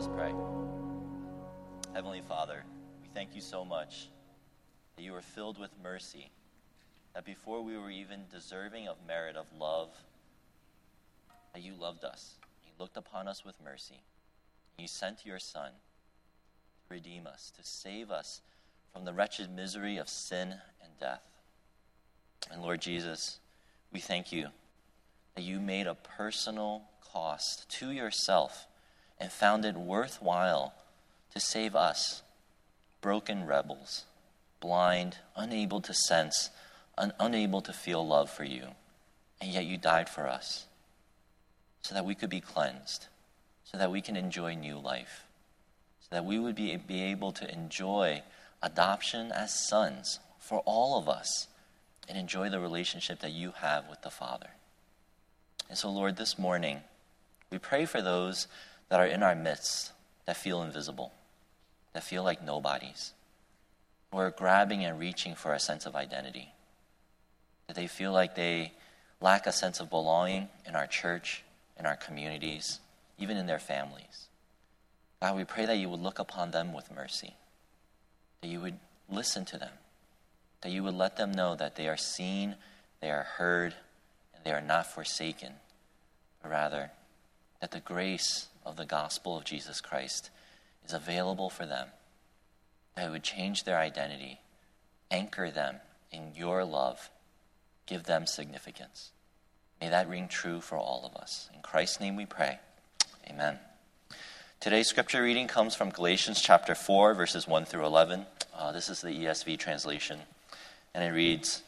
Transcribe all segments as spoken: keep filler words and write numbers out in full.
us pray. Heavenly Father, we thank you so much that you are filled with mercy, that before we were even deserving of merit of love, that you loved us. You looked upon us with mercy. You sent your Son to redeem us, to save us from the wretched misery of sin and death. And Lord Jesus, we thank you that you made a personal cost to yourself and found it worthwhile to save us, broken rebels, blind, unable to sense, un- unable to feel love for you. And yet you died for us so that we could be cleansed, so that we can enjoy new life, so that we would be, be able to enjoy adoption as sons for all of us and enjoy the relationship that you have with the Father. And so, Lord, this morning, we pray for those that are in our midst that feel invisible, that feel like nobodies, who are grabbing and reaching for a sense of identity, that they feel like they lack a sense of belonging in our church, in our communities, even in their families. God, we pray that you would look upon them with mercy, that you would listen to them, that you would let them know that they are seen, they are heard, and they are not forsaken, but rather that the grace of the gospel of Jesus Christ is available for them, that it would change their identity, anchor them in your love, give them significance. May that ring true for all of us. In Christ's name we pray. Amen. Today's scripture reading comes from Galatians chapter four, verses one through eleven. Uh, this is the E S V translation, and it reads,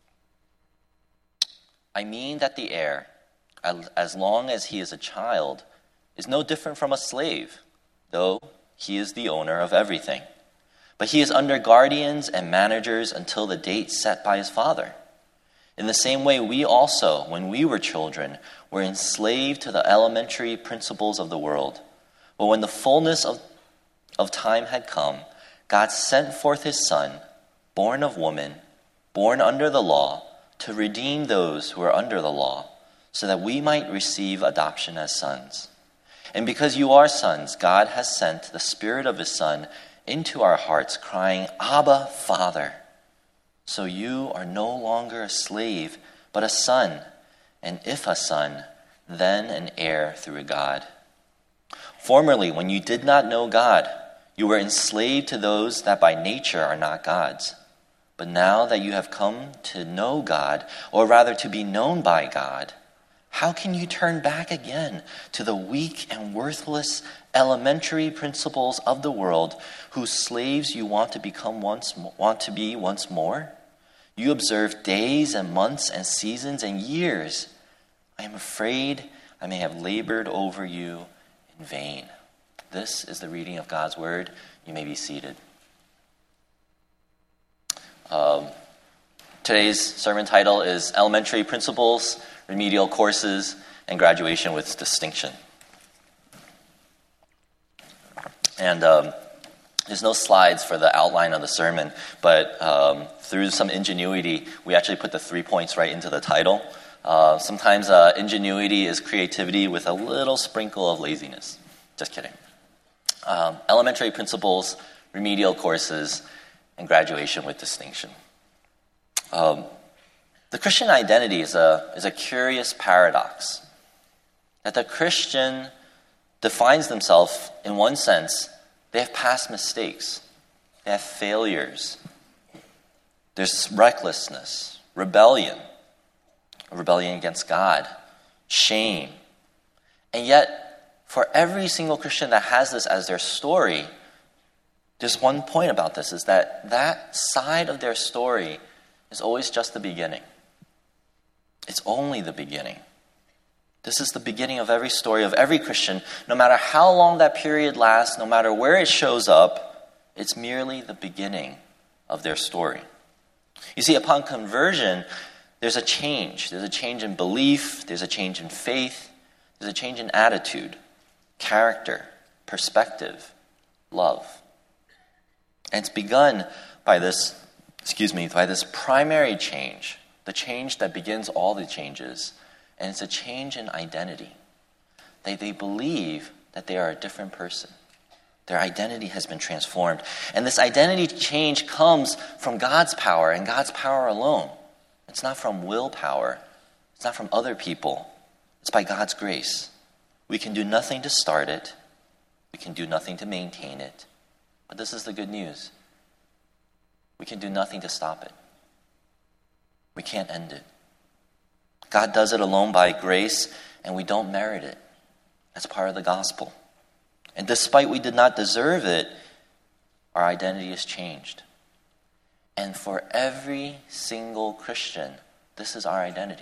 I mean that the heir, as long as he is a child, is no different from a slave, though he is the owner of everything. But he is under guardians and managers until the date set by his father. In the same way, we also, when we were children, were enslaved to the elementary principles of the world. But when the fullness of, of time had come, God sent forth his Son, born of woman, born under the law, to redeem those who are under the law, so that we might receive adoption as sons. And because you are sons, God has sent the Spirit of his Son into our hearts, crying, Abba, Father. So you are no longer a slave, but a son, and if a son, then an heir through God. Formerly, when you did not know God, you were enslaved to those that by nature are not God's. But now that you have come to know God, or rather to be known by God, how can you turn back again to the weak and worthless elementary principles of the world, whose slaves you want to become once want to be once more? You observe days and months and seasons and years. I am afraid I may have labored over you in vain. This is the reading of God's word. You may be seated. Um, today's sermon title is Elementary Principles, Remedial Courses, and Graduation with Distinction. And um, there's no slides for the outline of the sermon, but um, through some ingenuity, we actually put the three points right into the title. Uh, sometimes uh, ingenuity is creativity with a little sprinkle of laziness. Just kidding. Um, elementary principles, remedial courses, and graduation with distinction. Um, the Christian identity is a is a curious paradox. That the Christian defines themselves, in one sense, they have past mistakes, they have failures, there's recklessness, rebellion, rebellion against God, shame. And yet, for every single Christian that has this as their story, there's one point about this, is that that side of their story is always just the beginning. It's only the beginning. This is the beginning of every story of every Christian. No matter how long that period lasts, no matter where it shows up, it's merely the beginning of their story. You see, upon conversion, there's a change. There's a change in belief. There's a change in faith. There's a change in attitude, character, perspective, love. And it's begun by this, excuse me, by this primary change, the change that begins all the changes, and it's a change in identity. They, they believe that they are a different person. Their identity has been transformed. And this identity change comes from God's power and God's power alone. It's not from willpower. It's not from other people. It's by God's grace. We can do nothing to start it. We can do nothing to maintain it. But this is the good news. We can do nothing to stop it. We can't end it. God does it alone by grace, and we don't merit it. That's part of the gospel. And despite we did not deserve it, our identity is changed. And for every single Christian, this is our identity.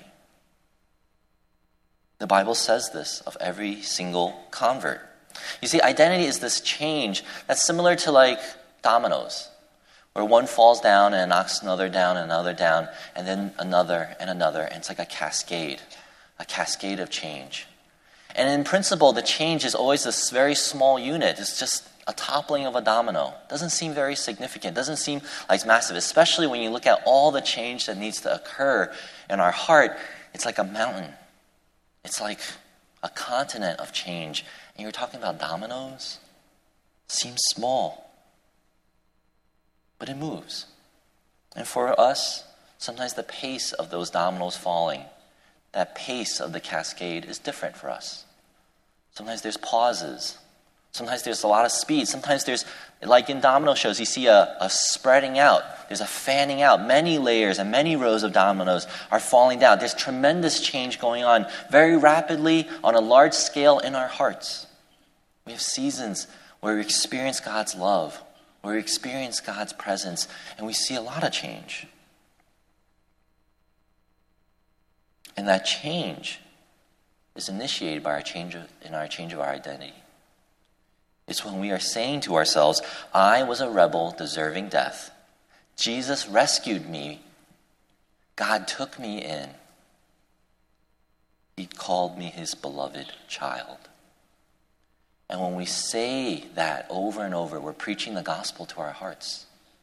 The Bible says this of every single convert. You see, identity is this change that's similar to like dominoes, where one falls down and knocks another down and another down, and then another and another. And it's like a cascade, a cascade of change. And in principle, the change is always this very small unit. It's just a toppling of a domino. Doesn't seem very significant. Doesn't seem like massive, especially when you look at all the change that needs to occur in our heart. It's like a mountain. It's like a continent of change. And you're talking about dominoes? Seems small. But it moves. And for us, sometimes the pace of those dominoes falling, that pace of the cascade is different for us. Sometimes there's pauses. Sometimes there's a lot of speed. Sometimes there's, like in domino shows, you see a, a spreading out. There's a fanning out. Many layers and many rows of dominoes are falling down. There's tremendous change going on very rapidly on a large scale in our hearts. We have seasons where we experience God's love, where we experience God's presence, and we see a lot of change. And that change is initiated by our change of, in our change of our identity. It's when we are saying to ourselves, I was a rebel deserving death. Jesus rescued me. God took me in. He called me his beloved child. And when we say that over and over, we're preaching the gospel to our hearts.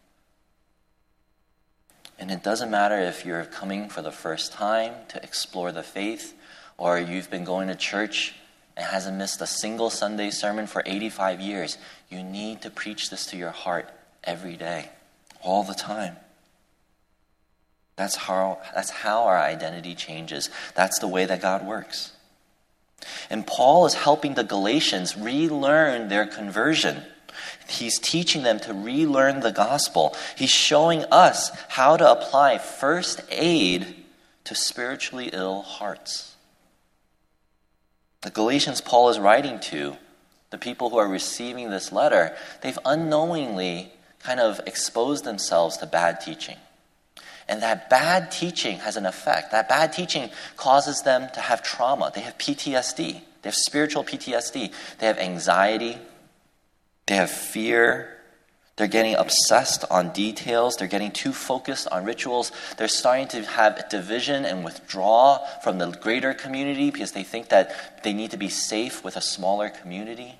And it doesn't matter if you're coming for the first time to explore the faith, or you've been going to church and hasn't missed a single Sunday sermon for eighty-five years. You need to preach this to your heart every day, all the time. That's how, that's how our identity changes. That's the way that God works. And Paul is helping the Galatians relearn their conversion. He's teaching them to relearn the gospel. He's showing us how to apply first aid to spiritually ill hearts. The Galatians Paul is writing to, the people who are receiving this letter, they've unknowingly kind of exposed themselves to bad teaching. And that bad teaching has an effect. That bad teaching causes them to have trauma. They have P T S D. They have spiritual P T S D. They have anxiety. They have fear. They're getting obsessed on details. They're getting too focused on rituals. They're starting to have division and withdraw from the greater community because they think that they need to be safe with a smaller community.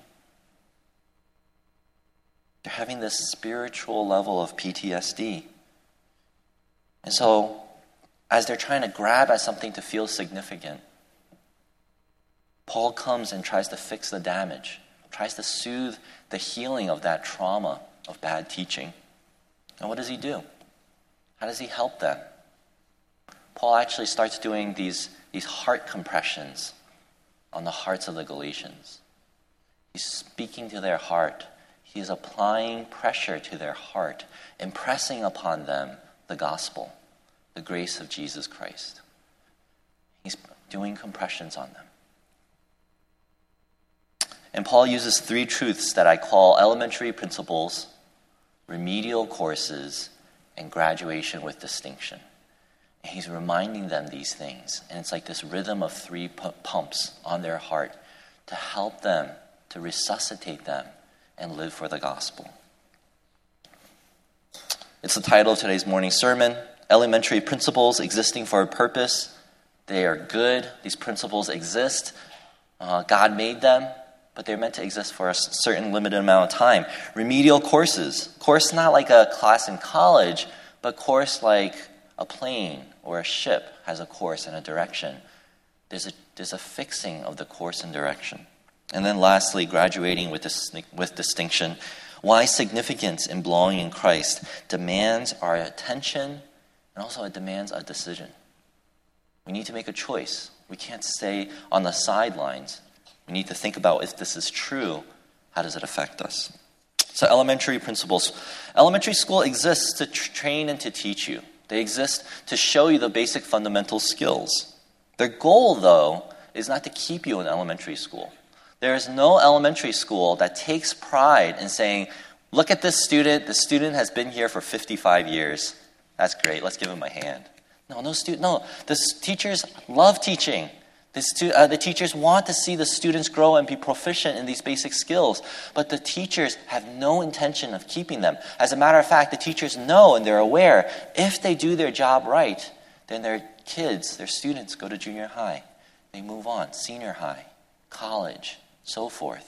They're having this spiritual level of P T S D. And so, as they're trying to grab at something to feel significant, Paul comes and tries to fix the damage, tries to soothe the healing of that trauma of bad teaching. And what does he do? How does he help them? Paul actually starts doing these, these heart compressions on the hearts of the Galatians. He's speaking to their heart. He's applying pressure to their heart, impressing upon them the gospel, the grace of Jesus Christ. He's doing compressions on them. And Paul uses three truths that I call elementary principles, remedial courses, and graduation with distinction. And he's reminding them these things. And it's like this rhythm of three pu- pumps on their heart to help them, to resuscitate them, and live for the gospel. It's the title of today's morning sermon, Elementary Principles Existing for a Purpose. They are good. These principles exist. Uh, God made them, but they're meant to exist for a certain limited amount of time. Remedial courses. Course not like a class in college, but course like a plane or a ship has a course and a direction. There's a, there's a fixing of the course and direction. And then lastly, graduating with, dis- with distinction. Why significance in belonging in Christ demands our attention, and also it demands a decision. We need to make a choice. We can't stay on the sidelines. We need to think about if this is true, how does it affect us? So elementary principles. Elementary school exists to tr- train and to teach you. They exist to show you the basic fundamental skills. Their goal, though, is not to keep you in elementary school. There is no elementary school that takes pride in saying, look at this student. The student has been here for fifty-five years. That's great. Let's give him a hand. No, no student. No, the s- teachers love teaching. The, stu- uh, the teachers want to see the students grow and be proficient in these basic skills. But the teachers have no intention of keeping them. As a matter of fact, the teachers know and they're aware if they do their job right, then their kids, their students go to junior high. They move on, senior high, college, so forth.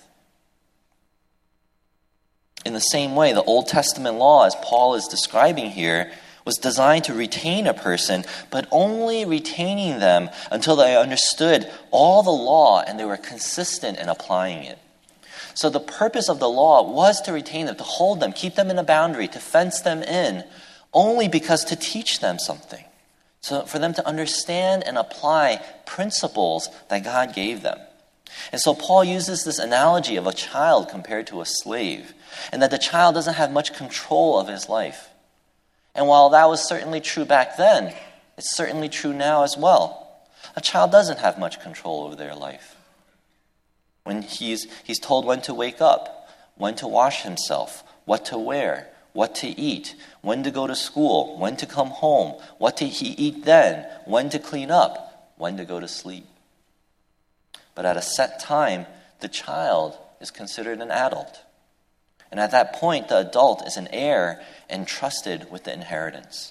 In the same way, the Old Testament law, as Paul is describing here, was designed to retain a person, but only retaining them until they understood all the law and they were consistent in applying it. So the purpose of the law was to retain them, to hold them, keep them in a boundary, to fence them in, only because to teach them something. So for them to understand and apply principles that God gave them. And so Paul uses this analogy of a child compared to a slave, and that the child doesn't have much control of his life. And while that was certainly true back then, it's certainly true now as well. A child doesn't have much control over their life. When he's, he's told when to wake up, when to wash himself, what to wear, what to eat, when to go to school, when to come home, what to he eat then, when to clean up, when to go to sleep. But at a set time, the child is considered an adult. And at that point, the adult is an heir entrusted with the inheritance.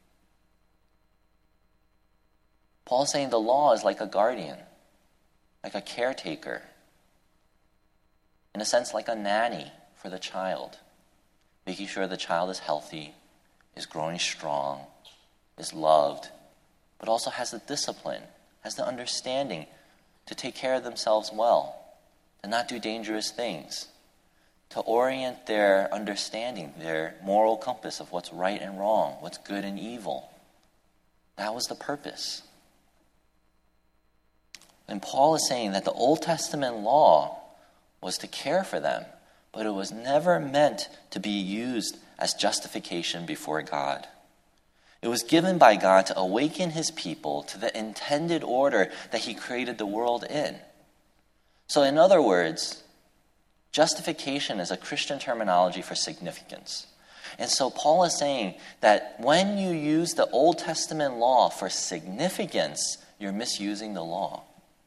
Paul's saying the law is like a guardian, like a caretaker, in a sense like a nanny for the child, making sure the child is healthy, is growing strong, is loved, but also has the discipline, has the understanding to take care of themselves well, to not do dangerous things, to orient their understanding, their moral compass of what's right and wrong, what's good and evil. That was the purpose. And Paul is saying that the Old Testament law was to care for them, but it was never meant to be used as justification before God. It was given by God to awaken his people to the intended order that he created the world in. So in other words, justification is a Christian terminology for significance. And so Paul is saying that when you use the Old Testament law for significance, you're misusing the law.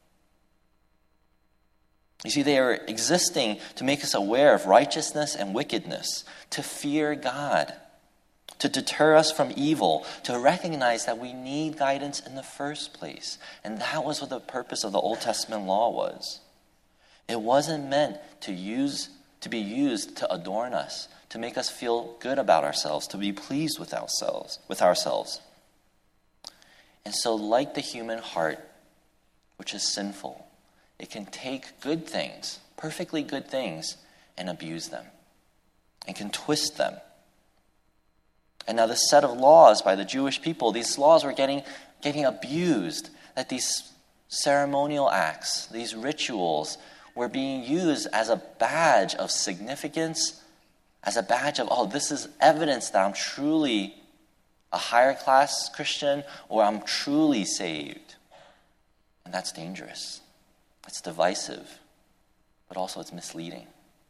You see, they are existing to make us aware of righteousness and wickedness, to fear God, to deter us from evil, to recognize that we need guidance in the first place. And that was what the purpose of the Old Testament law was. It wasn't meant to use to be used to adorn us, to make us feel good about ourselves, to be pleased with ourselves, with ourselves. And so, like the human heart, which is sinful, it can take good things, perfectly good things, and abuse them, and can twist them. And now this set of laws by the Jewish people, these laws were getting, getting abused, that these ceremonial acts, these rituals, were being used as a badge of significance, as a badge of, oh, this is evidence that I'm truly a higher class Christian, or I'm truly saved. And that's dangerous. It's divisive, but also it's misleading.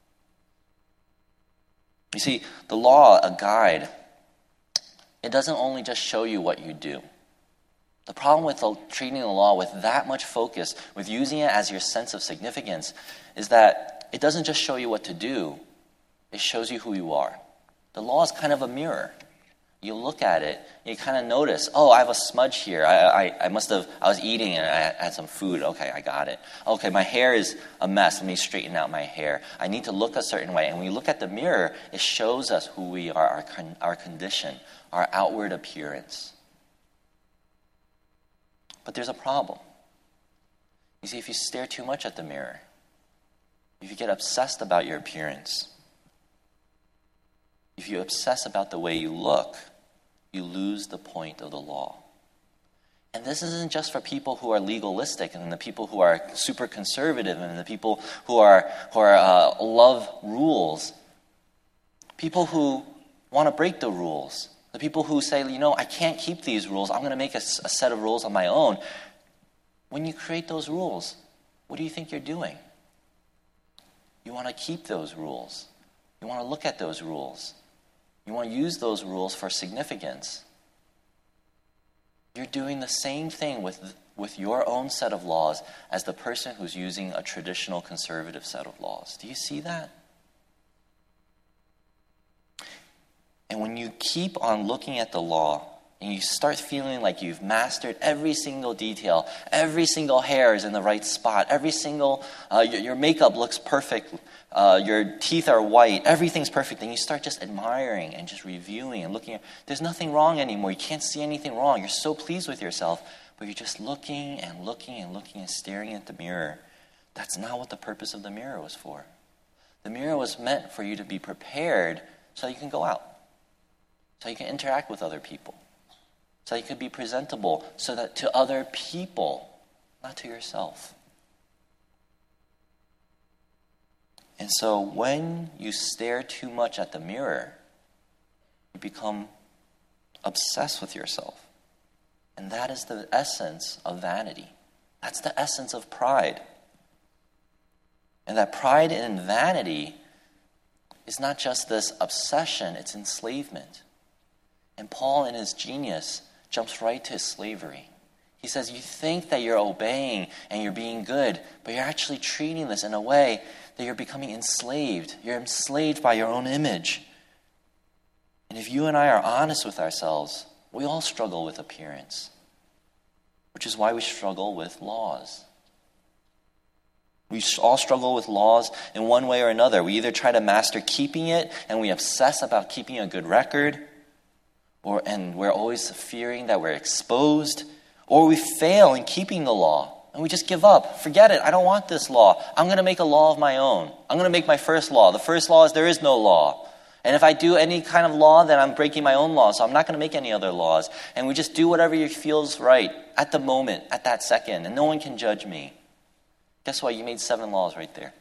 You see, the law, a guide, it doesn't only just show you what you do. The problem with the, treating the law with that much focus, with using it as your sense of significance, is that it doesn't just show you what to do, it shows you who you are. The law is kind of a mirror. You look at it, you kind of notice, oh, I have a smudge here. I, I, I must have, I was eating and I had some food. Okay, I got it. Okay, my hair is a mess. Let me straighten out my hair. I need to look a certain way. And when we look at the mirror, it shows us who we are, our, con- our condition, our outward appearance. But there's a problem. You see, if you stare too much at the mirror, if you get obsessed about your appearance, if you obsess about the way you look, you lose the point of the law. And this isn't just for people who are legalistic and the people who are super conservative and the people who are who are uh, love rules. People who want to break the rules. The people who say, you know, I can't keep these rules. I'm going to make a, a set of rules on my own. When you create those rules, what do you think you're doing? You want to keep those rules. You want to look at those rules. You want to use those rules for significance. You're doing the same thing with, with your own set of laws as the person who's using a traditional conservative set of laws. Do you see that? And when you keep on looking at the law and you start feeling like you've mastered every single detail, every single hair is in the right spot, every single, uh, your, your makeup looks perfect, uh, your teeth are white, everything's perfect, and you start just admiring and just reviewing and looking at, there's nothing wrong anymore, you can't see anything wrong, you're so pleased with yourself, but you're just looking and looking and looking and staring at the mirror. That's not what the purpose of the mirror was for. The mirror was meant for you to be prepared so you can go out, so you can interact with other people, so you can be presentable, so that to other people, not to yourself. And so when you stare too much at the mirror, you become obsessed with yourself. And that is the essence of vanity. That's the essence of pride. And that pride and vanity is not just this obsession, it's enslavement. And Paul, in his genius, jumps right to slavery. He says, you think that you're obeying and you're being good, but you're actually treating this in a way that you're becoming enslaved. You're enslaved by your own image. And if you and I are honest with ourselves, we all struggle with appearance, which is why we struggle with laws. We all struggle with laws in one way or another. We either try to master keeping it and we obsess about keeping a good record, or and we're always fearing that we're exposed, or we fail in keeping the law and we just give up. Forget it. I don't want this law. I'm going to make a law of my own. I'm going to make my first law. The first law is there is no law. And if I do any kind of law, then I'm breaking my own law, so I'm not going to make any other laws. And we just do whatever feels right at the moment, at that second, and no one can judge me. Guess what? You made seven laws right there.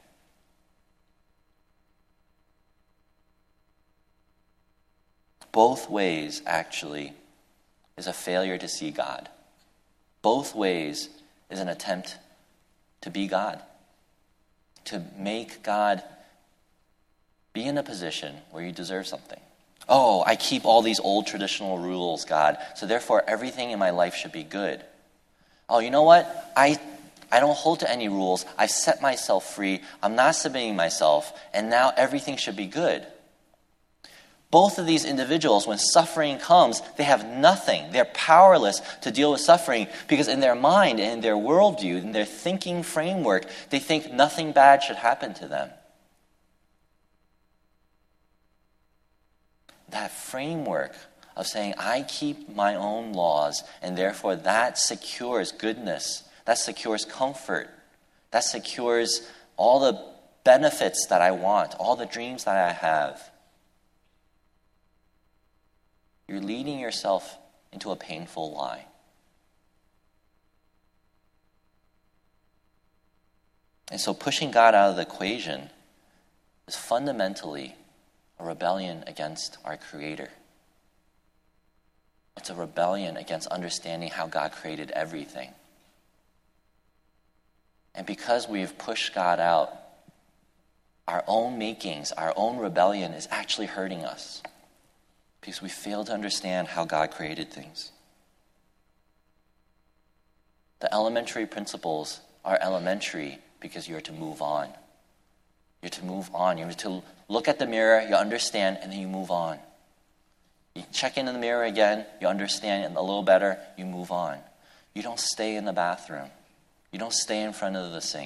Both ways, actually, is a failure to see God. Both ways is an attempt to be God. To make God be in a position where you deserve something. Oh, I keep all these old traditional rules, God, so therefore everything in my life should be good. Oh, you know what? I I don't hold to any rules. I've set myself free. I'm not submitting myself, and now everything should be good. Both of these individuals, when suffering comes, they have nothing. They're powerless to deal with suffering because in their mind, in their worldview, in their thinking framework, they think nothing bad should happen to them. That framework of saying, I keep my own laws, and therefore that secures goodness, that secures comfort, that secures all the benefits that I want, all the dreams that I have. You're leading yourself into a painful lie. And so pushing God out of the equation is fundamentally a rebellion against our Creator. It's a rebellion against understanding how God created everything. And because we've pushed God out, our own makings, our own rebellion is actually hurting us. Because we fail to understand how God created things. The elementary principles are elementary because you're to move on. You're to move on. You're to look at the mirror, you understand, and then you move on. You check in the mirror again, you understand it a little better, you move on. You don't stay in the bathroom. You don't stay in front of the sink.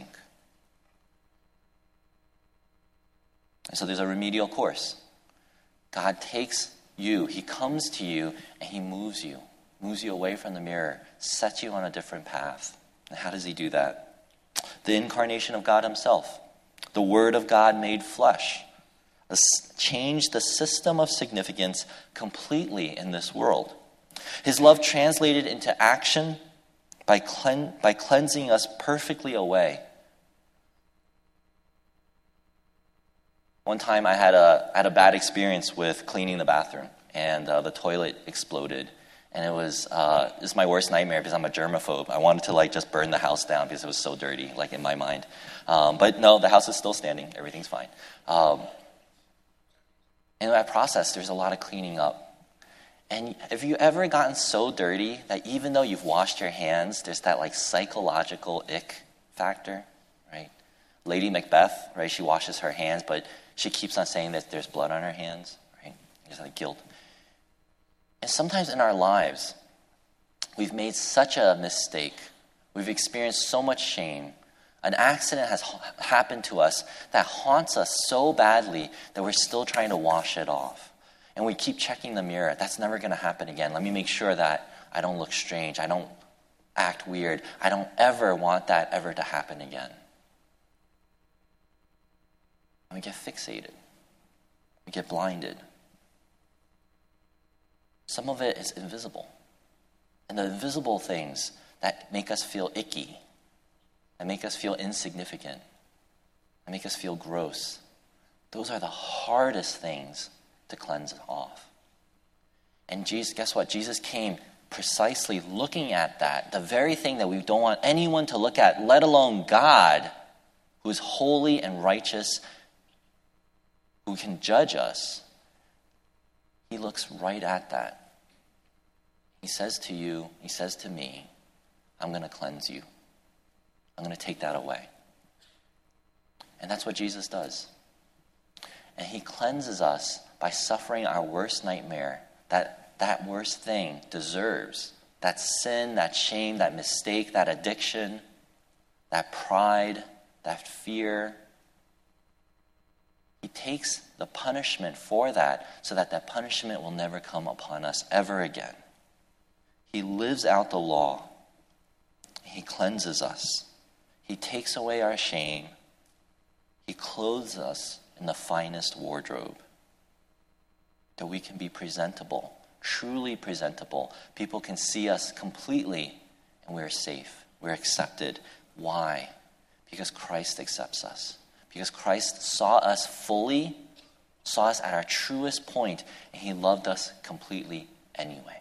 And so there's a remedial course. God takes you, he comes to you, and he moves you, moves you away from the mirror, sets you on a different path. And how does he do that? The incarnation of God himself. The Word of God made flesh, changed the system of significance completely in this world. His love translated into action by, clean, by cleansing us perfectly away. One time I had a, I had a bad experience with cleaning the bathroom, and uh, the toilet exploded. And it was, uh, it was my worst nightmare because I'm a germaphobe. I wanted to like just burn the house down because it was so dirty, like in my mind. Um, but no, the house is still standing. Everything's fine. Um, in that process, there's a lot of cleaning up. And have you ever gotten so dirty that even though you've washed your hands, there's that like psychological ick factor, right? Lady Macbeth, right? She washes her hands, but she keeps on saying that there's blood on her hands, right? There's like guilt. And sometimes in our lives, we've made such a mistake. We've experienced so much shame. An accident has ha- happened to us that haunts us so badly that we're still trying to wash it off. And we keep checking the mirror. That's never going to happen again. Let me make sure that I don't look strange. I don't act weird. I don't ever want that ever to happen again. And we get fixated. We get blinded. Some of it is invisible. And the invisible things that make us feel icky, that make us feel insignificant, that make us feel gross, those are the hardest things to cleanse off. And Jesus, guess what? Jesus came precisely looking at that, the very thing that we don't want anyone to look at, let alone God, who is holy and righteous, who can judge us. He looks right at that. He says to you, he says to me, I'm going to cleanse you. I'm going to take that away. And that's what Jesus does. And he cleanses us by suffering our worst nightmare, that that worst thing deserves, that sin, that shame, that mistake, that addiction, that pride, that fear. He takes the punishment for that so that that punishment will never come upon us ever again. He lives out the law. He cleanses us. He takes away our shame. He clothes us in the finest wardrobe, that we can be presentable, truly presentable. People can see us completely, and we're safe. We're accepted. Why? Because Christ accepts us. Because Christ saw us fully, saw us at our truest point, and he loved us completely anyway.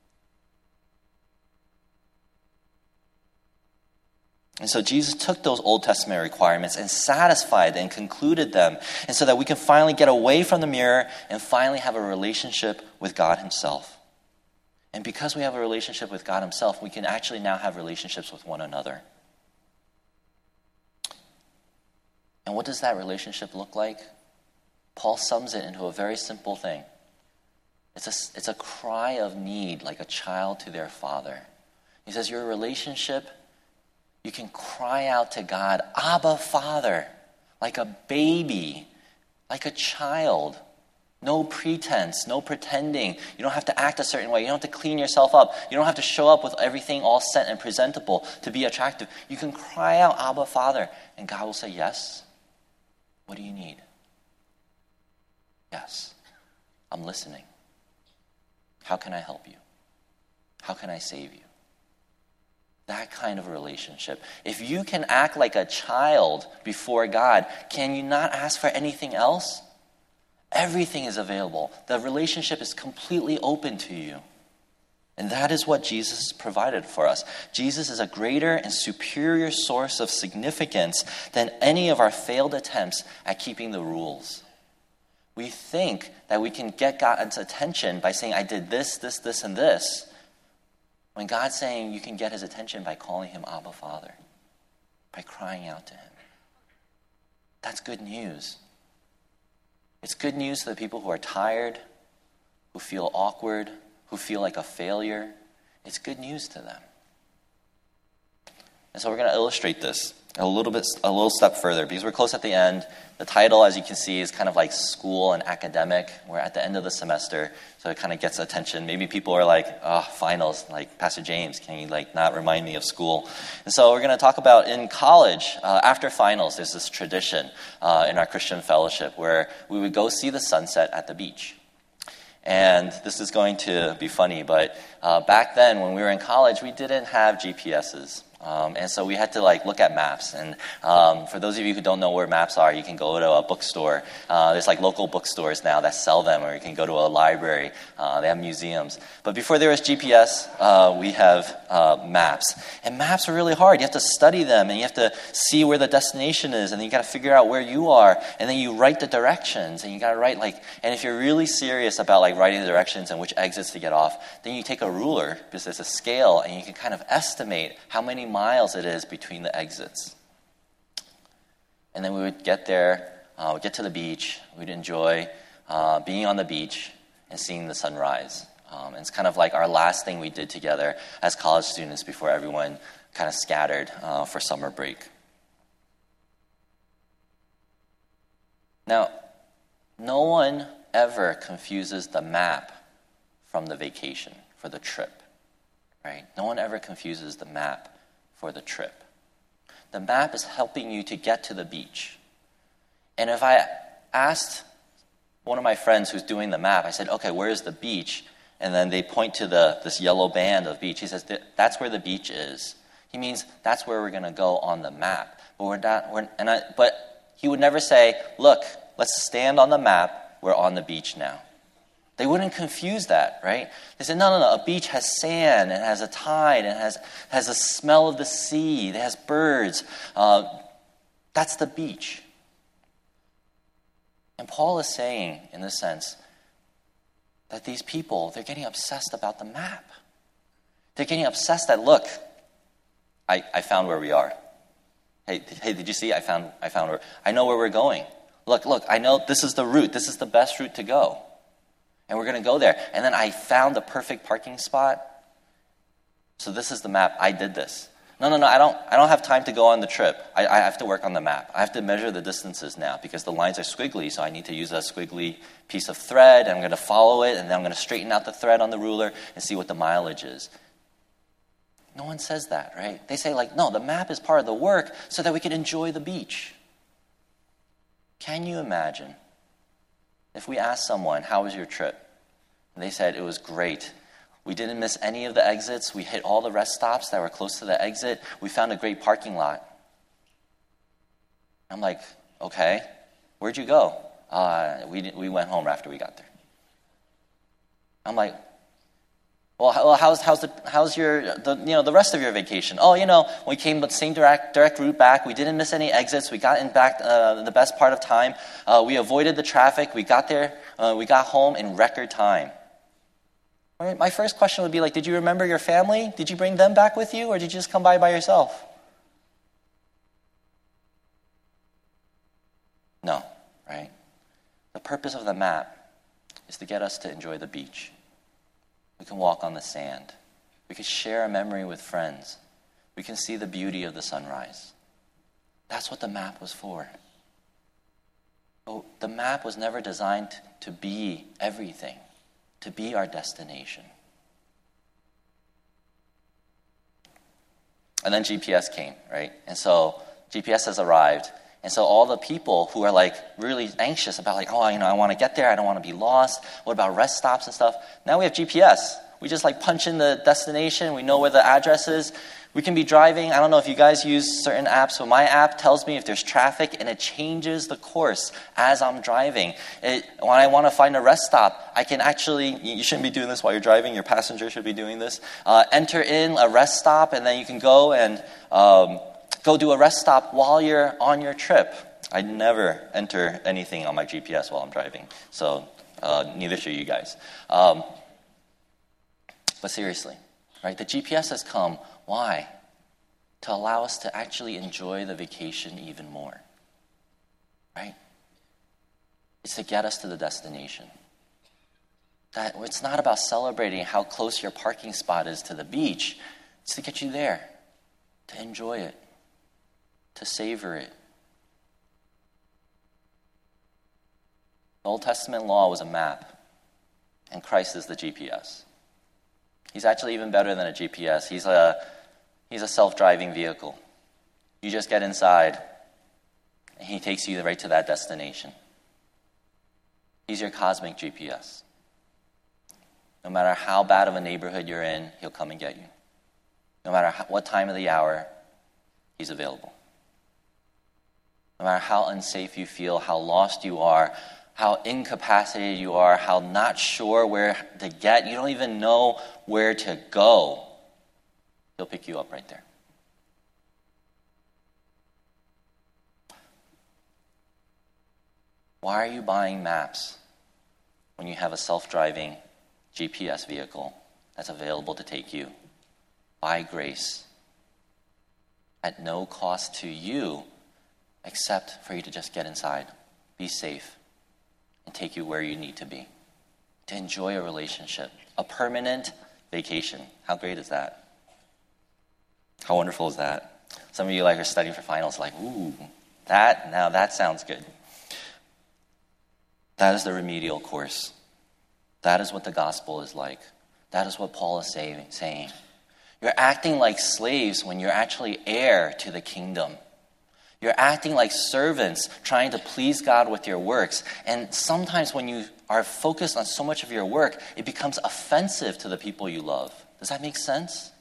And so Jesus took those Old Testament requirements and satisfied and concluded them, and so that we can finally get away from the mirror and finally have a relationship with God himself. And because we have a relationship with God himself, we can actually now have relationships with one another. And what does that relationship look like? Paul sums it into a very simple thing. It's a, it's a cry of need, like a child to their father. He says, your relationship, you can cry out to God, Abba, Father, like a baby, like a child. No pretense, no pretending. You don't have to act a certain way. You don't have to clean yourself up. You don't have to show up with everything all set and presentable to be attractive. You can cry out, Abba, Father, and God will say, yes. What do you need? Yes, I'm listening. How can I help you? How can I save you? That kind of a relationship. If you can act like a child before God, can you not ask for anything else? Everything is available. The relationship is completely open to you. And that is what Jesus provided for us. Jesus is a greater and superior source of significance than any of our failed attempts at keeping the rules. We think that we can get God's attention by saying, I did this, this, this, and this. When God's saying you can get his attention by calling him Abba, Father, by crying out to him. That's good news. It's good news to the people who are tired, who feel awkward, who feel like a failure. It's good news to them. And so we're going to illustrate this. a little bit, a little step further, because we're close at the end. The title, as you can see, is kind of like school and academic. We're at the end of the semester, so it kind of gets attention. Maybe people are like, oh, finals, like, Pastor James, can you, like, not remind me of school? And so we're going to talk about in college, uh, after finals, there's this tradition uh, in our Christian fellowship where we would go see the sunset at the beach. And this is going to be funny, but uh, back then when we were in college, we didn't have G P S's. Um, and so we had to like look at maps. And um, for those of you who don't know where maps are, you can go to a bookstore. Uh, there's like local bookstores now that sell them, or you can go to a library. Uh, they have museums. But before there was G P S, uh, we have uh, maps. And maps are really hard. You have to study them, and you have to see where the destination is, and then you got to figure out where you are, and then you write the directions, and you got to write like. And if you're really serious about like writing the directions and which exits to get off, then you take a ruler, because there's a scale, and you can kind of estimate how many miles it is between the exits. And then we would get there, uh, we'd get to the beach, we'd enjoy uh, being on the beach and seeing the sunrise. Um, and it's kind of like our last thing we did together as college students before everyone kind of scattered uh, for summer break. Now, no one ever confuses the map from the vacation, for the trip, right? No one ever confuses the map for the trip. The map is helping you to get to the beach. And if I asked one of my friends who's doing the map, I said, okay, where is the beach? And then they point to the this yellow band of beach. He says, that's where the beach is. He means that's where we're going to go on the map. But we're not. We're, and I, but he would never say, look, let's stand on the map. We're on the beach now. They wouldn't confuse that, right? They said, no, no, no, a beach has sand, and has a tide, and has, has a smell of the sea, it has birds. Uh, that's the beach. And Paul is saying, in this sense, that these people, they're getting obsessed about the map. They're getting obsessed that, look, I, I found where we are. Hey, hey, did you see? I found, I found where, I know where we're going. Look, look, I know this is the route. This is the best route to go. And we're going to go there. And then I found the perfect parking spot. So this is the map. I did this. No, no, no, I don't I don't have time to go on the trip. I, I have to work on the map. I have to measure the distances now because the lines are squiggly, so I need to use a squiggly piece of thread. And I'm going to follow it, and then I'm going to straighten out the thread on the ruler and see what the mileage is. No one says that, right? They say, like, no, the map is part of the work so that we can enjoy the beach. Can you imagine if we asked someone, how was your trip? And they said, it was great. We didn't miss any of the exits. We hit all the rest stops that were close to the exit. We found a great parking lot. I'm like, okay, where'd you go? Uh, we we went home after we got there. I'm like, well, how, how's how's the how's your the you know the rest of your vacation? Oh, you know, we came the same direct direct route back. We didn't miss any exits. We got in back uh, the best part of time. Uh, we avoided the traffic. We got there. Uh, we got home in record time. Right? My first question would be like, did you remember your family? Did you bring them back with you, or did you just come by by yourself? No, right? The purpose of the map is to get us to enjoy the beach. We can walk on the sand. We can share a memory with friends. We can see the beauty of the sunrise. That's what the map was for. But the map was never designed to be everything, to be our destination. And then G P S came, right? And so G P S has arrived. And so all the people who are like really anxious about like, oh, you know, I want to get there. I don't want to be lost. What about rest stops and stuff? Now we have G P S. We just like punch in the destination. We know where the address is. We can be driving. I don't know if you guys use certain apps, but my app tells me if there's traffic, and it changes the course as I'm driving. It, when I want to find a rest stop, I can actually, you shouldn't be doing this while you're driving. Your passenger should be doing this. Uh, enter in a rest stop, and then you can go and um, go do a rest stop while you're on your trip. I never enter anything on my G P S while I'm driving, so uh, neither should you guys. Um, but seriously, right? The G P S has come. Why? To allow us to actually enjoy the vacation even more, right? It's to get us to the destination. That it's not about celebrating how close your parking spot is to the beach. It's to get you there, to enjoy it, to savor it. The Old Testament law was a map, and Christ is the G P S. He's actually even better than a G P S. He's a, he's a self-driving vehicle. You just get inside, and he takes you right to that destination. He's your cosmic G P S. No matter how bad of a neighborhood you're in, he'll come and get you. No matter how, what time of the hour, he's available. No matter how unsafe you feel, how lost you are, how incapacitated you are, how not sure where to get, you don't even know where to go, he'll pick you up right there. Why are you buying maps when you have a self-driving G P S vehicle that's available to take you by grace at no cost to you except for you to just get inside, be safe, and take you where you need to be, to enjoy a relationship, a permanent vacation? How great is that? How wonderful is that? Some of you like are studying for finals like, ooh, that, now that sounds good. That is the remedial course. That is what the gospel is like. That is what Paul is saying. saying. You're acting like slaves when you're actually heir to the kingdom. You're acting like servants trying to please God with your works. And sometimes when you are focused on so much of your work, it becomes offensive to the people you love. Does that make sense?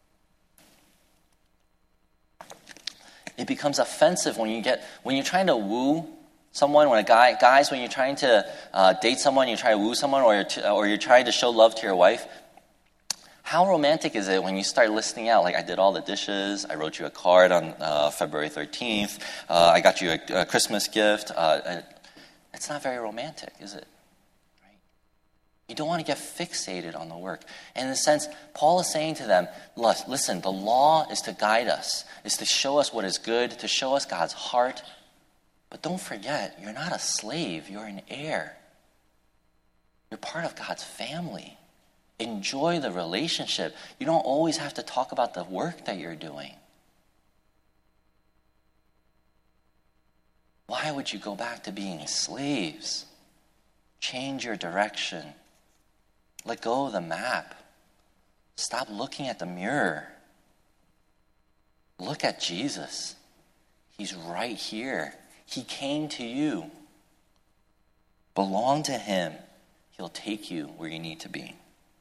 It becomes offensive when you get when you're trying to woo someone, when a guy, guys, when you're trying to uh, date someone, you try to woo someone, or you're, to, or you're trying to show love to your wife, how romantic is it when you start listing out, like, I did all the dishes, I wrote you a card on uh, February thirteenth, uh, I got you a, a Christmas gift. Uh, it's not very romantic, is it? Right? You don't want to get fixated on the work. And in a sense, Paul is saying to them, listen, the law is to guide us, is to show us what is good, to show us God's heart. But don't forget, you're not a slave, you're an heir. You're part of God's family. Enjoy the relationship. You don't always have to talk about the work that you're doing. Why would you go back to being slaves? Change your direction. Let go of the map. Stop looking at the mirror. Look at Jesus. He's right here. He came to you. Belong to him. He'll take you where you need to be.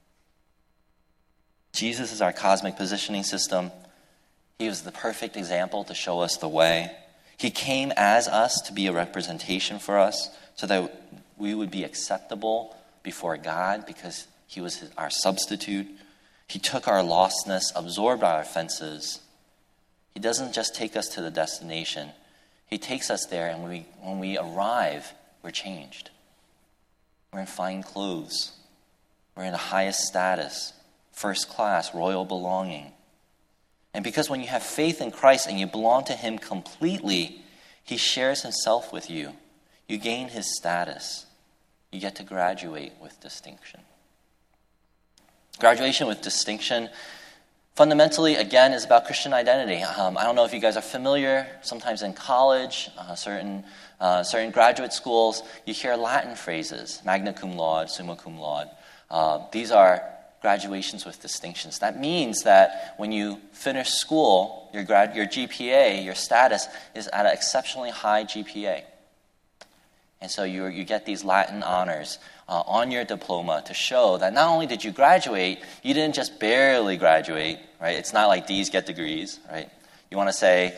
Jesus is our cosmic positioning system. He was the perfect example to show us the way. He came as us to be a representation for us so that we would be acceptable before God because he was our substitute. He took our lostness, absorbed our offenses. He doesn't just take us to the destination. He takes us there, and we, when we arrive, we're changed. We're in fine clothes. We're in the highest status, first class, royal belonging. And because when you have faith in Christ and you belong to him completely, he shares himself with you. You gain his status. You get to graduate with distinction. Graduation with distinction fundamentally, again, is about Christian identity. Um, I don't know if you guys are familiar. Sometimes in college, uh, certain uh, certain graduate schools, you hear Latin phrases, magna cum laude, summa cum laude. Uh, these are graduations with distinctions. That means that when you finish school, your grad, your G P A, your status is at an exceptionally high G P A. And so you you get these Latin honors uh, on your diploma to show that not only did you graduate, you didn't just barely graduate, right? It's not like D's get degrees, right? You want to say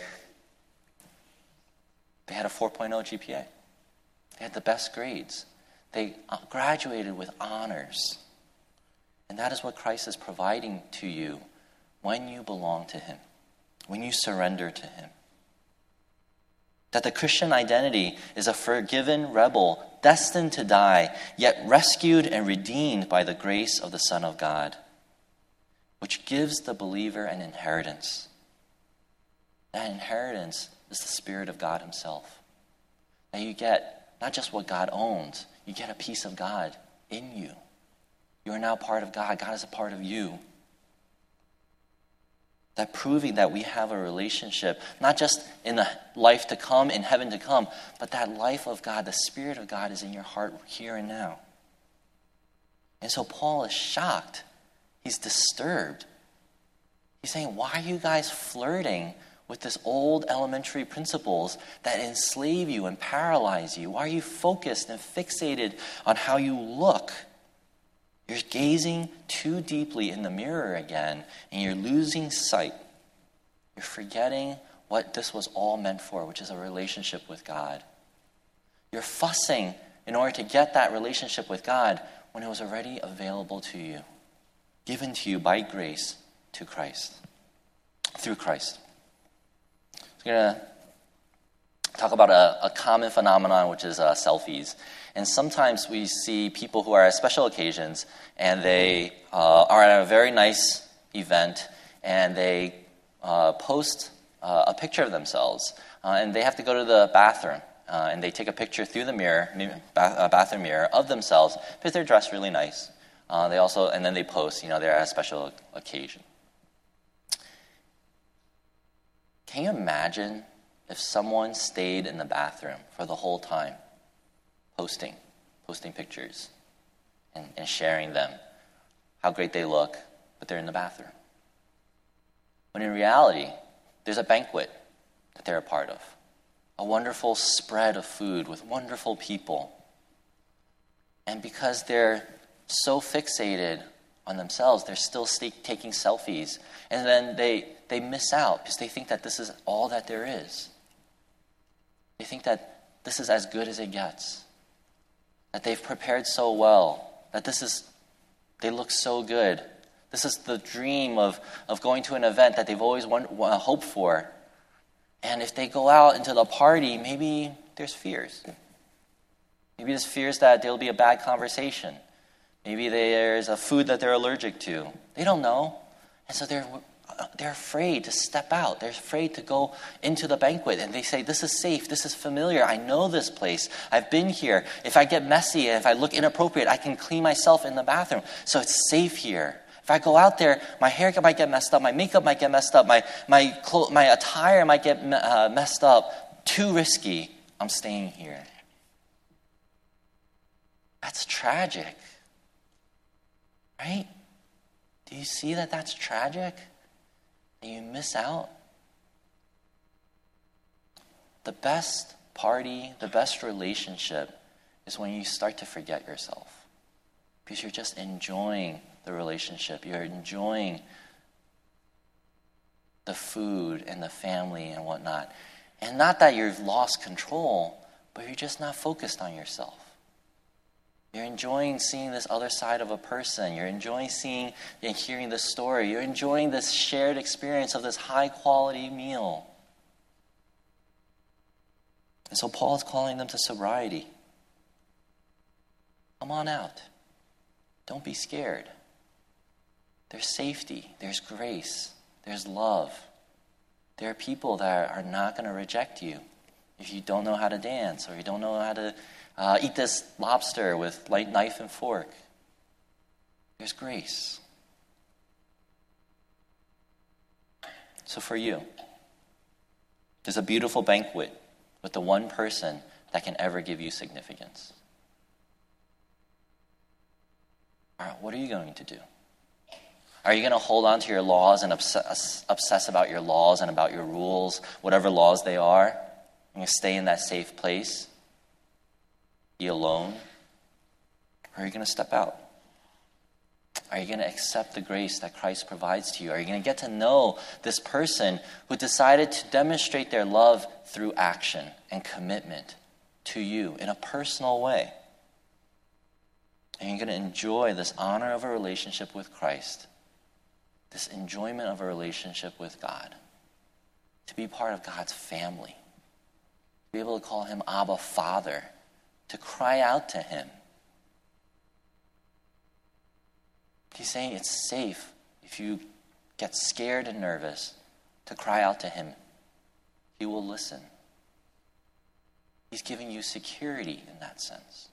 they had a four point oh G P A. They had the best grades. They graduated with honors. And that is what Christ is providing to you when you belong to him, when you surrender to him. That the Christian identity is a forgiven rebel destined to die, yet rescued and redeemed by the grace of the Son of God, which gives the believer an inheritance. That inheritance is the Spirit of God himself. That you get not just what God owns, you get a piece of God in you. You are now part of God. God is a part of you. That proving that we have a relationship, not just in the life to come, in heaven to come, but that life of God, the Spirit of God is in your heart here and now. And so Paul is shocked. He's disturbed. He's saying, why are you guys flirting with this old elementary principles that enslave you and paralyze you? Why are you focused and fixated on how you look? You're gazing too deeply in the mirror again, and you're losing sight. You're forgetting what this was all meant for, which is a relationship with God. You're fussing in order to get that relationship with God when it was already available to you, given to you by grace to Christ, through Christ. So we're going to talk about a, a common phenomenon, which is uh, selfies. And sometimes we see people who are at special occasions, and they uh, are at a very nice event, and they uh, post uh, a picture of themselves, uh, and they have to go to the bathroom, uh, and they take a picture through the mirror, uh, bathroom mirror, of themselves because they're dressed really nice. Uh, they also, and then they post, you know, they're at a special occasion. Can you imagine if someone stayed in the bathroom for the whole time? Posting, posting pictures and, and sharing them, how great they look, but they're in the bathroom. When in reality, there's a banquet that they're a part of, a wonderful spread of food with wonderful people. And because they're so fixated on themselves, they're still st- taking selfies. And then they, they miss out because they think that this is all that there is. They think that this is as good as it gets. That they've prepared so well, that this is, they look so good. This is the dream of, of going to an event that they've always want, want, hoped for. And if they go out into the party, maybe there's fears. Maybe there's fears that there'll be a bad conversation. Maybe there's a food that they're allergic to. They don't know. And so they're they're afraid to step out. They're afraid to go into the banquet. And they say, this is safe. This is familiar. I know this place. I've been here. If I get messy and if I look inappropriate, I can clean myself in the bathroom. So it's safe here. If I go out there, my hair might get messed up. My makeup might get messed up. My, my, clo- my attire might get uh, messed up. Too risky. I'm staying here. That's tragic. Right? Do you see that that's tragic? And you miss out? The best party, the best relationship is when you start to forget yourself. Because you're just enjoying the relationship. You're enjoying the food and the family and whatnot. And not that you've lost control, but you're just not focused on yourself. You're enjoying seeing this other side of a person. You're enjoying seeing and hearing this story. You're enjoying this shared experience of this high-quality meal. And so Paul is calling them to sobriety. Come on out. Don't be scared. There's safety. There's grace. There's love. There are people that are not going to reject you if you don't know how to dance or you don't know how to Uh, eat this lobster with light knife and fork. There's grace. So for you, there's a beautiful banquet with the one person that can ever give you significance. All right, what are you going to do? Are you going to hold on to your laws and obsess, obsess about your laws and about your rules, whatever laws they are? You're going to stay in that safe place? Be alone? Or are you going to step out? Are you going to accept the grace that Christ provides to you? Are you going to get to know this person who decided to demonstrate their love through action and commitment to you in a personal way? And you're going to enjoy this honor of a relationship with Christ, this enjoyment of a relationship with God, to be part of God's family, to be able to call him Abba, Father, to cry out to him. He's saying it's safe if you get scared and nervous to cry out to him. He will listen. He's giving you security in that sense.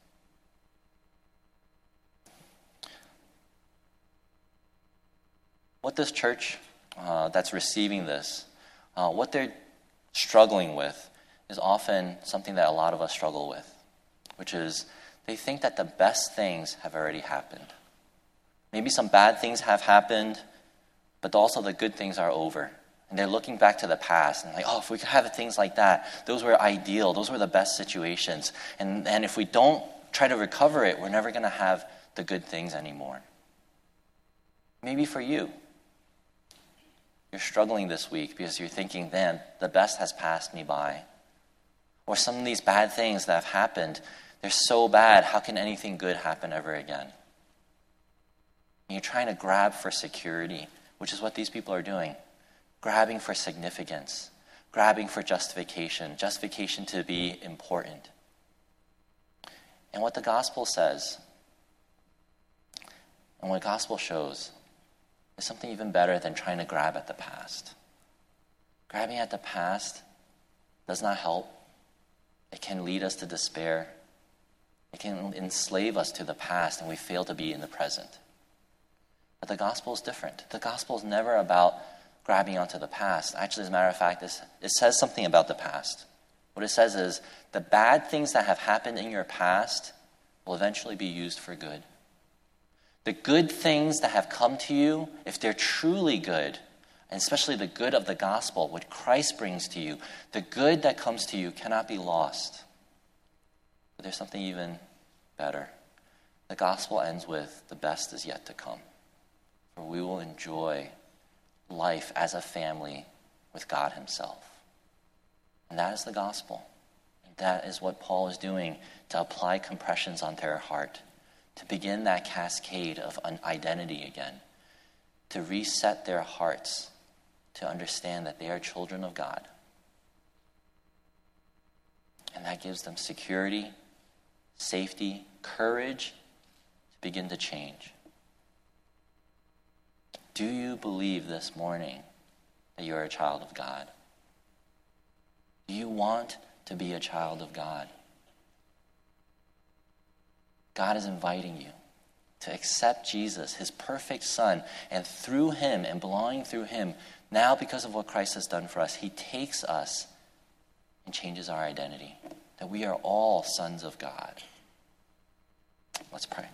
What this church uh, that's receiving this, uh, what they're struggling with is often something that a lot of us struggle with, which is they think that the best things have already happened. Maybe some bad things have happened, but also the good things are over. And they're looking back to the past and like, oh, if we could have things like that, those were ideal, those were the best situations. And, and if we don't try to recover it, we're never going to have the good things anymore. Maybe for you, you're struggling this week because you're thinking, then the best has passed me by. Or some of these bad things that have happened, they're so bad, how can anything good happen ever again? And you're trying to grab for security, which is what these people are doing. Grabbing for significance, grabbing for justification, justification to be important. And what the gospel says, and what the gospel shows, is something even better than trying to grab at the past. Grabbing at the past does not help. It can lead us to despair. It can enslave us to the past, and we fail to be in the present. But the gospel is different. The gospel is never about grabbing onto the past. Actually, as a matter of fact, it says something about the past. What it says is, the bad things that have happened in your past will eventually be used for good. The good things that have come to you, if they're truly good, and especially the good of the gospel, what Christ brings to you, the good that comes to you cannot be lost. But there's something even better. The gospel ends with, the best is yet to come. For we will enjoy life as a family with God himself. And that is the gospel. And that is what Paul is doing to apply compressions on their heart, to begin that cascade of identity again, to reset their hearts, to understand that they are children of God. And that gives them security, safety, courage to begin to change. Do you believe this morning that you're a child of God? Do you want to be a child of God? God is inviting you to accept Jesus, his perfect Son, and through him and belonging through him, now because of what Christ has done for us, he takes us and changes our identity, that we are all sons of God. Let's pray.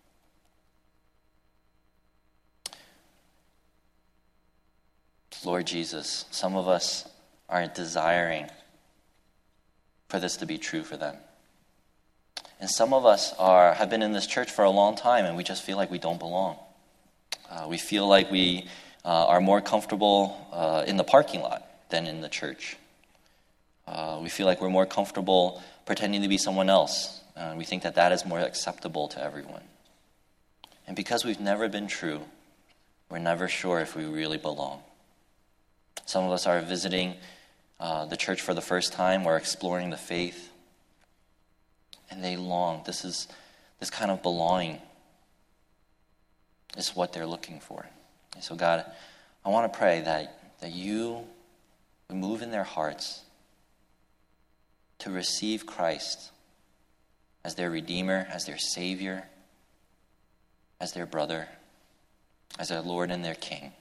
Lord Jesus, some of us are desiring for this to be true for them. And some of us are have been in this church for a long time, and we just feel like we don't belong. Uh, we feel like we uh, are more comfortable uh, in the parking lot than in the church. Uh, we feel like we're more comfortable pretending to be someone else. Uh, we think that that is more acceptable to everyone. And because we've never been true, we're never sure if we really belong. Some of us are visiting uh, the church for the first time or exploring the faith. And they long. This is this kind of belonging is what they're looking for. And so God, I want to pray that, that you would move in their hearts to receive Christ as their Redeemer, as their Savior, as their brother, as their Lord and their King.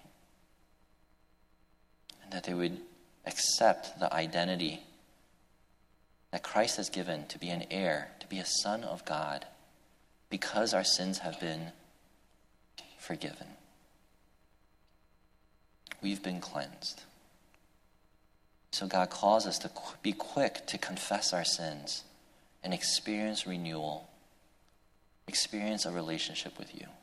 And that they would accept the identity that Christ has given to be an heir, to be a son of God, because our sins have been forgiven. We've been cleansed. So God calls us to be quick to confess our sins and experience renewal, experience a relationship with you.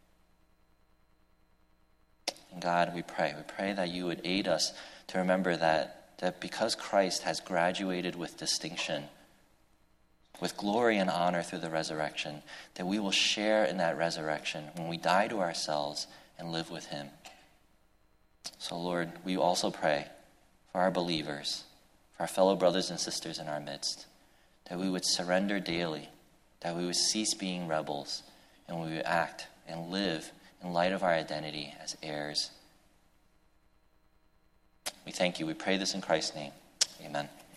And God, we pray, we pray that you would aid us to remember that that because Christ has graduated with distinction, with glory and honor through the resurrection, that we will share in that resurrection when we die to ourselves and live with him. So Lord, we also pray for our believers, for our fellow brothers and sisters in our midst, that we would surrender daily, that we would cease being rebels, and we would act and live in light of our identity as heirs. We thank you. We pray this in Christ's name. Amen.